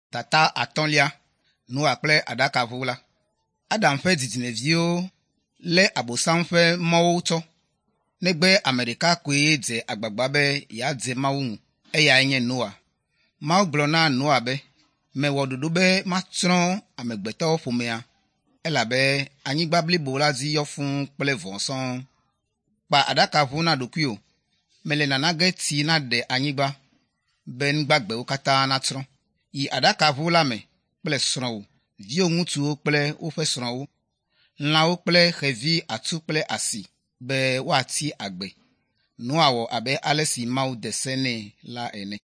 Tata atɔ̃lia, Noa kple aɖakaʋu la. Adam ƒe dzidzimeviwo lé Abosam ƒe mɔwo tsɔ, negbe ame ɖeka koe dze agbagba be yeadze Mawu ŋu, eyae nye Noa. Mawu gblɔ na Noa be, mewɔ ɖoɖo be matsrɔ̃ amegbetɔwo ƒomea, elabe anyigba blibo la dzi yɔ fũu kple vɔ̃ sɔŋ. Kpa aɖakaʋu na ɖokuiwò, mele nana ge tsi naɖe anyigba, be nugbagbewo katã natsrɔ̃. Yi aɖakaʋu la me kple srɔ̃wò, viwò ŋutsuwo kple woƒe srɔ̃wo, lãwo kple xevi atu kple asi, be woatsi agbe. Noa wɔ abe ale si Mawu de se nɛ la ene.